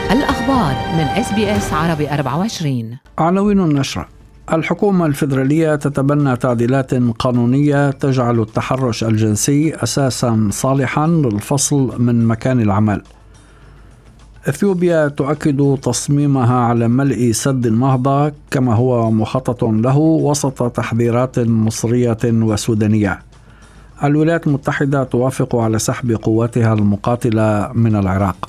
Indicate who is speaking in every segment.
Speaker 1: الأخبار من SBS عربي 24.
Speaker 2: عناوين النشرة: الحكومة الفيدرالية تتبنى تعديلات قانونية تجعل التحرش الجنسي أساساً صالحاً للفصل من مكان العمل. إثيوبيا تؤكد تصميمها على ملء سد النهضة كما هو مخطط له وسط تحذيرات مصرية وسودانية. الولايات المتحدة توافق على سحب قواتها المقاتلة من العراق.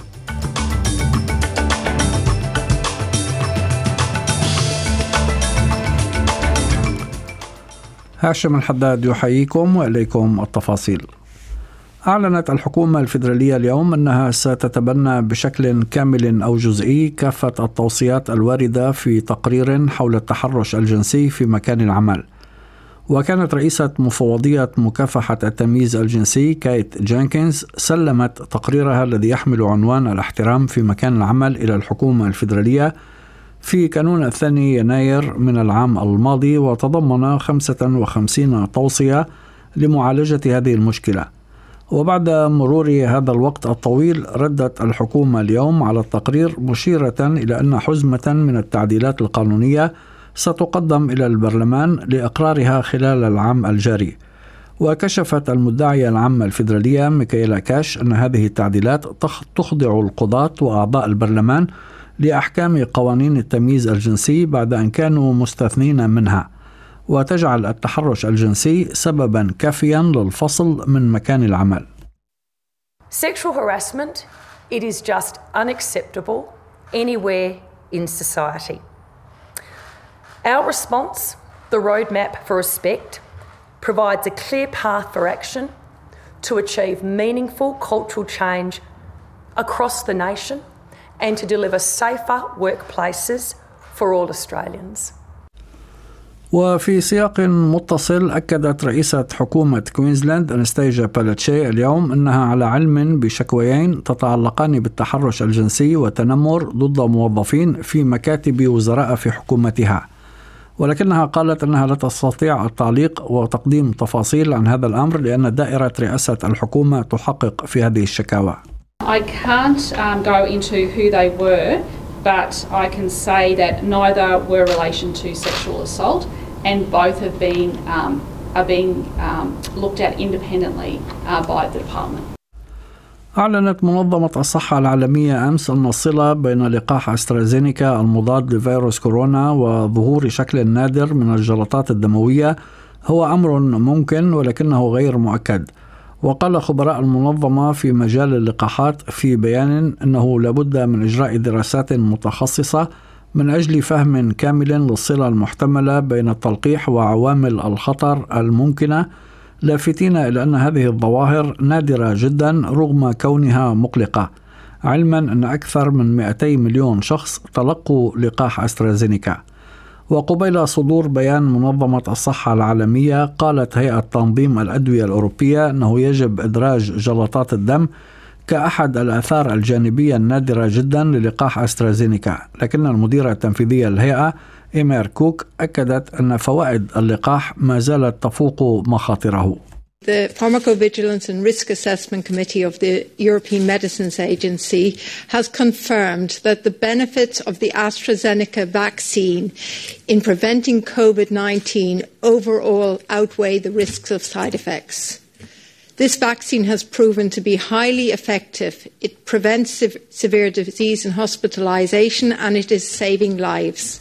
Speaker 2: هاشم الحداد يحييكم وإليكم التفاصيل. أعلنت الحكومة الفيدرالية اليوم أنها ستتبنى بشكل كامل أو جزئي كافة التوصيات الواردة في تقرير حول التحرش الجنسي في مكان العمل. وكانت رئيسة مفوضية مكافحة التمييز الجنسي كايت جانكينز سلمت تقريرها الذي يحمل عنوان الاحترام في مكان العمل إلى الحكومة الفيدرالية في كانون 2 يناير من العام الماضي، وتضمن 55 توصية لمعالجة هذه المشكلة. وبعد مرور هذا الوقت الطويل ردت الحكومة اليوم على التقرير مشيرة إلى أن حزمة من التعديلات القانونية ستقدم إلى البرلمان لإقرارها خلال العام الجاري. وكشفت المدعية العامة الفيدرالية ميكايلا كاش أن هذه التعديلات تخضع القضاة وأعضاء البرلمان لأحكام قوانين التمييز الجنسي بعد أن كانوا مستثنين منها، وتجعل التحرش الجنسي سببا كافيا للفصل من مكان العمل.
Speaker 3: Sexual harassment, it is just unacceptable anywhere in society. Our response, the roadmap for respect, provides a clear path for action to achieve meaningful cultural change across the nation and to deliver safer workplaces for all Australians.
Speaker 2: وفي سياق متصل، أكدت رئيسة حكومة كوينزلاند أنستيجا بالاتشي اليوم أنها على علم بشكويين تتعلقان بالتحرش الجنسي والتنمر ضد موظفين في مكاتب وزراء في حكومتها، ولكنها قالت أنها لا تستطيع التعليق وتقديم تفاصيل عن هذا الأمر لأن دائرة رئاسة الحكومة تحقق في هذه الشكاوى.
Speaker 4: I can't go into who they were, but I can say that neither were in relation to sexual assault, and both have been are being looked at independently by the department.
Speaker 2: أعلنت منظمة الصحة العالمية أمس أن الصلة بين لقاح أسترازينيكا المضاد لفيروس كورونا وظهور شكل نادر من الجلطات الدموية هو أمر ممكن ولكنه غير مؤكد. وقال خبراء المنظمة في مجال اللقاحات في بيان أنه لابد من إجراء دراسات متخصصة من أجل فهم كامل للصلة المحتملة بين التلقيح وعوامل الخطر الممكنة، لافتين إلى أن هذه الظواهر نادرة جدا رغم كونها مقلقة، علما أن أكثر من 200 مليون شخص تلقوا لقاح أسترازينيكا. وقبيل صدور بيان منظمة الصحة العالمية، قالت هيئة تنظيم الأدوية الأوروبية أنه يجب إدراج جلطات الدم كأحد الآثار الجانبية النادرة جدا للقاح أسترازينيكا، لكن المديرة التنفيذية للهيئة إيمير كوك أكدت أن فوائد اللقاح ما زالت تفوق مخاطره.
Speaker 5: The Pharmacovigilance and Risk Assessment Committee of the European Medicines Agency has confirmed that the benefits of the AstraZeneca vaccine in preventing COVID-19 overall outweigh the risks of side effects. This vaccine has proven to be highly effective. It prevents severe disease and hospitalization, and it is saving lives.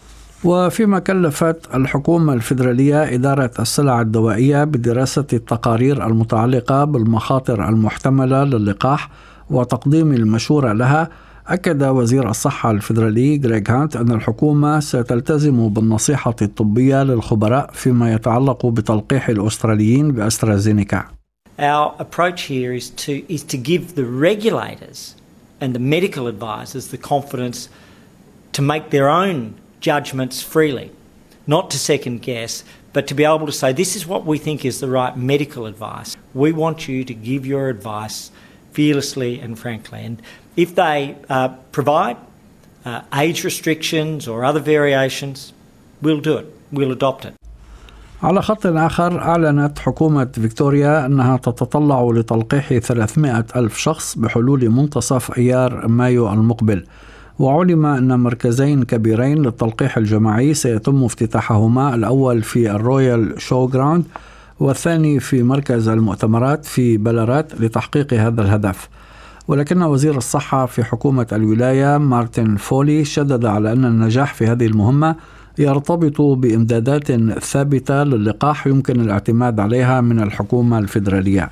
Speaker 2: وفيما كلفت الحكومة الفيدرالية إدارة السلع الدوائية بدراسة التقارير المتعلقة بالمخاطر المحتملة للقاح وتقديم المشورة لها، أكد وزير الصحة الفيدرالي غريغ هانت أن الحكومة ستلتزم بالنصيحة الطبية للخبراء فيما يتعلق بتلقيح الأستراليين بأسترازينيكا.
Speaker 6: Our approach here is to give the regulators and the medical advisors the confidence to make their own judgments freely, not to second guess, but to be able to say this is what we think is the right medical advice. We want you to give your advice fearlessly and frankly, and if they provide age restrictions or other variations, we'll do it, we'll adopt it.
Speaker 2: على خط آخر، أعلنت حكومة فيكتوريا أنها تتطلع لتلقيح 300 ألف شخص بحلول منتصف أيار مايو المقبل. وعلم أن مركزين كبيرين للتلقيح الجماعي سيتم افتتاحهما، الأول في الرويال شو جراوند والثاني في مركز المؤتمرات في بلارات لتحقيق هذا الهدف. ولكن وزير الصحة في حكومة الولاية مارتن فولي شدد على أن النجاح في هذه المهمة يرتبط بإمدادات ثابتة للقاح يمكن الاعتماد عليها من الحكومة الفيدرالية.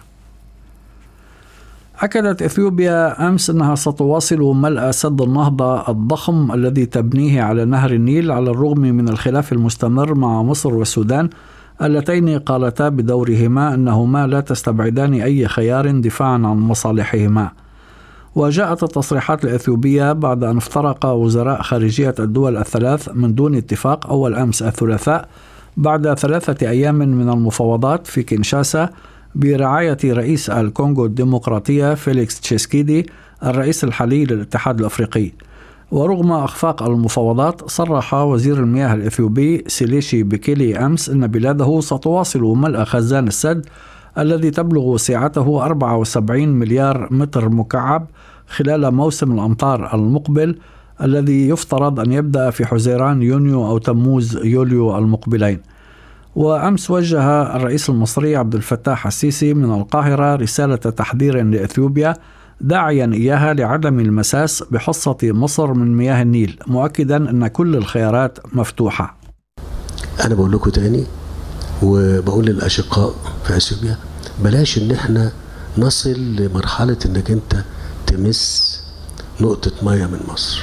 Speaker 2: أكدت إثيوبيا أمس أنها ستواصل ملء سد النهضة الضخم الذي تبنيه على نهر النيل على الرغم من الخلاف المستمر مع مصر والسودان، اللتين قالتا بدورهما أنهما لا تستبعدان أي خيار دفاعا عن مصالحهما. وجاءت التصريحات الإثيوبية بعد أن افترق وزراء خارجية الدول الثلاث من دون اتفاق أول أمس الثلاثاء بعد 3 أيام من المفاوضات في كينشاسا برعاية رئيس الكونغو الديمقراطية فيليكس تشيسكيدي الرئيس الحالي للاتحاد الأفريقي. ورغم أخفاق المفاوضات، صرح وزير المياه الإثيوبي سيليشي بيكيلي أمس أن بلاده ستواصل ملء خزان السد الذي تبلغ سعته 74 مليار متر مكعب خلال موسم الأمطار المقبل الذي يفترض أن يبدأ في حزيران يونيو أو تموز يوليو المقبلين. وأمس وجه الرئيس المصري عبد الفتاح السيسي من القاهرة رسالة تحذير لإثيوبيا داعيا إياها لعدم المساس بحصة مصر من مياه النيل، مؤكدا أن كل الخيارات مفتوحة.
Speaker 7: أنا بقول لكم تاني وبقول للأشقاء في أثيوبيا، بلاش إن احنا نصل لمرحلة إنك أنت تمس نقطة مياه من مصر،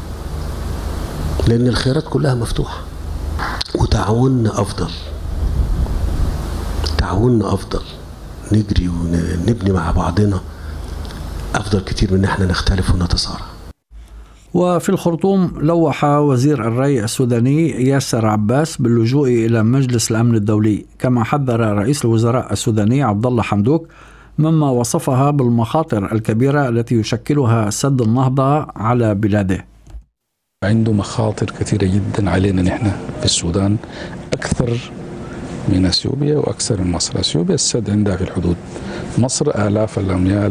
Speaker 7: لأن الخيارات كلها مفتوحة. وتعاوننا أفضل، تعاوننا أفضل، نجري ونبني مع بعضنا أفضل كتير من إن احنا نختلف ونتصارع.
Speaker 2: وفي الخرطوم، لوح وزير الري السوداني ياسر عباس باللجوء إلى مجلس الأمن الدولي، كما حذر رئيس الوزراء السوداني عبد الله حمدوك مما وصفها بالمخاطر الكبيرة التي يشكلها سد النهضة على بلاده.
Speaker 8: عنده مخاطر كثيرة جدا علينا نحن في السودان، أكثر من أثيوبيا وأكثر من مصر. أثيوبيا السد عندها في الحدود، مصر آلاف الأميال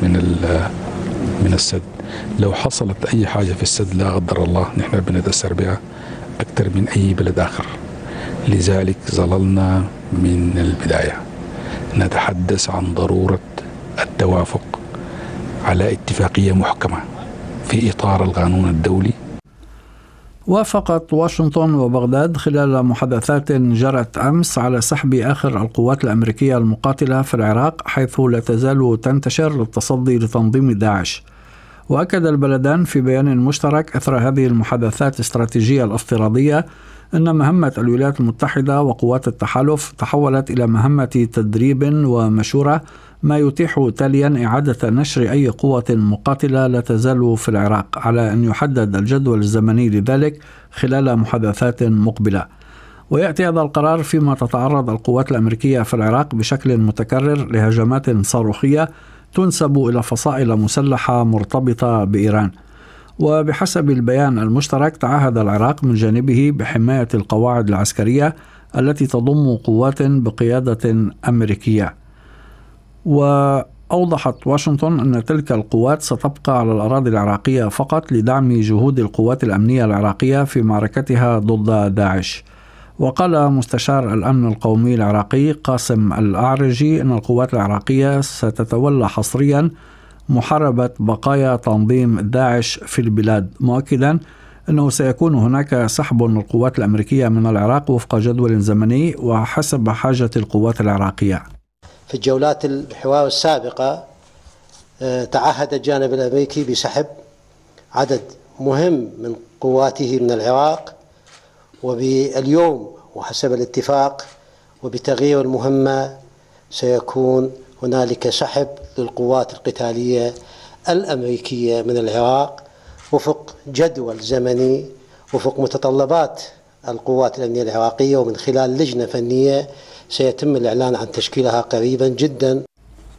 Speaker 8: من السد. لو حصلت أي حاجة في السد لا قدر الله نحن بنتأثر بها أكثر من أي بلد آخر. لذلك ظللنا من البداية نتحدث عن ضرورة التوافق على اتفاقية محكمة في إطار القانون الدولي.
Speaker 2: وافقت واشنطن وبغداد خلال محادثات جرت أمس على سحب آخر القوات الأمريكية المقاتلة في العراق، حيث لا تزال تنتشر للتصدي لتنظيم داعش. وأكد البلدان في بيان مشترك أثر هذه المحادثات الاستراتيجية الافتراضية أن مهمة الولايات المتحدة وقوات التحالف تحولت إلى مهمة تدريب ومشورة، ما يتيح تاليا إعادة نشر أي قوة مقاتلة لا تزال في العراق، على أن يحدد الجدول الزمني لذلك خلال محادثات مقبلة. ويأتي هذا القرار فيما تتعرض القوات الأمريكية في العراق بشكل متكرر لهجمات صاروخية تنسب إلى فصائل مسلحة مرتبطة بإيران. وبحسب البيان المشترك، تعهد العراق من جانبه بحماية القواعد العسكرية التي تضم قوات بقيادة أمريكية. وأوضحت واشنطن أن تلك القوات ستبقى على الأراضي العراقية فقط لدعم جهود القوات الأمنية العراقية في معركتها ضد داعش. وقال مستشار الأمن القومي العراقي قاسم الأعرجي أن القوات العراقية ستتولى حصريا محاربة بقايا تنظيم داعش في البلاد، مؤكدا أنه سيكون هناك سحب للقوات الأمريكية من العراق وفق جدول زمني وحسب حاجة القوات العراقية.
Speaker 9: في الجولات الحوار السابقة تعهد الجانب الأمريكي بسحب عدد مهم من قواته من العراق، وباليوم وحسب الاتفاق وبتغيير المهمة سيكون هنالك سحب للقوات القتالية الأمريكية من العراق وفق جدول زمني وفق متطلبات القوات الأمنية العراقية، ومن خلال لجنة فنية سيتم الإعلان عن تشكيلها قريبا جدا.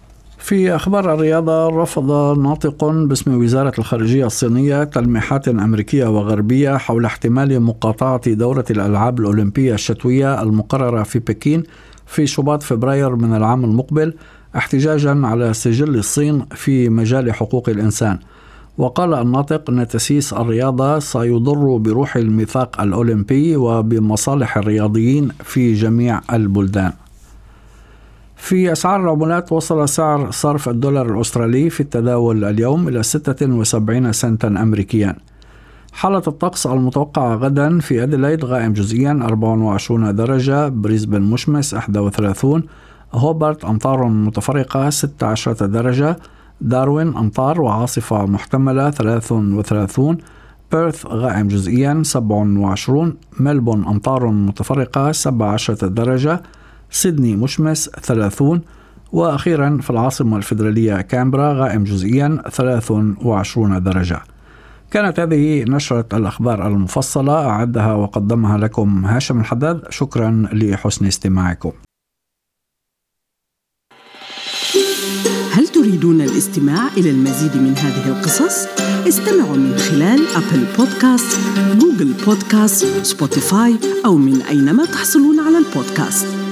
Speaker 2: في أخبار الرياضة، رفض ناطق باسم وزارة الخارجية الصينية تلميحات أمريكية وغربية حول احتمال مقاطعة دورة الألعاب الأولمبية الشتوية المقررة في بكين في شباط فبراير من العام المقبل، احتجاجا على سجل الصين في مجال حقوق الإنسان. وقال الناطق أن تأسيس الرياضة سيضر بروح الميثاق الأولمبي وبمصالح الرياضيين في جميع البلدان. في أسعار العملات، وصل سعر صرف الدولار الأسترالي في التداول اليوم إلى 76 سنتا أمريكيا. حالة الطقس المتوقعة غدا: في أديلايد غائم جزئيا 24 درجة، بريسبن مشمس 31، هوبارت أمطار متفرقة 16 درجة، داروين أمطار وعاصفة محتملة 33، بيرث غائم جزئيا 27، ملبون أمطار متفرقة 17 درجة، سيدني مشمس 30، وأخيرا في العاصمة الفيدرالية كامبرا غائم جزئيا 23 درجة. كانت هذه نشرة الأخبار المفصلة، أعدها وقدمها لكم هاشم الحداد. شكرا لحسن استماعكم.
Speaker 10: هل تريدون الاستماع إلى المزيد من هذه القصص؟ استمعوا من خلال أبل بودكاست، جوجل بودكاست، سبوتيفاي أو من أينما تحصلون على البودكاست.